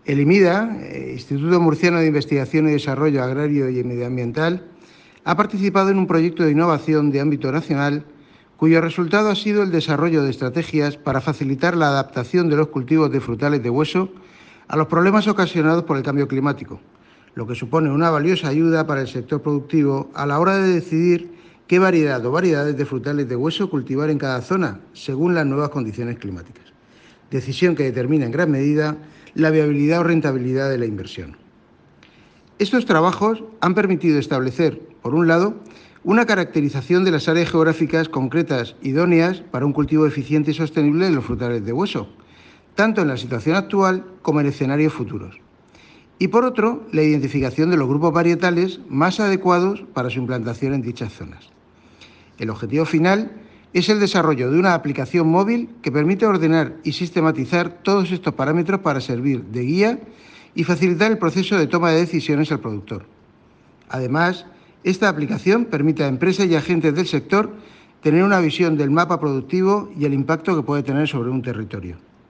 El IMIDA, Instituto Murciano de Investigación y Desarrollo Agrario y Medioambiental, ha participado en un proyecto de innovación de ámbito nacional cuyo resultado ha sido el desarrollo de estrategias para facilitar la adaptación de los cultivos de frutales de hueso a los problemas ocasionados por el cambio climático, lo que supone una valiosa ayuda para el sector productivo a la hora de decidir qué variedad o variedades de frutales de hueso cultivar en cada zona, según las nuevas condiciones climáticas. Decisión que determina en gran medida la viabilidad o rentabilidad de la inversión. Estos trabajos han permitido establecer, por un lado, una caracterización de las áreas geográficas concretas idóneas para un cultivo eficiente y sostenible de los frutales de hueso, tanto en la situación actual como en escenarios futuros. Y por otro, la identificación de los grupos varietales más adecuados para su implantación en dichas zonas. El objetivo final es el desarrollo de una aplicación móvil que permite ordenar y sistematizar todos estos parámetros para servir de guía y facilitar el proceso de toma de decisiones al productor. Además, esta aplicación permite a empresas y agentes del sector tener una visión del mapa productivo y el impacto que puede tener sobre un territorio.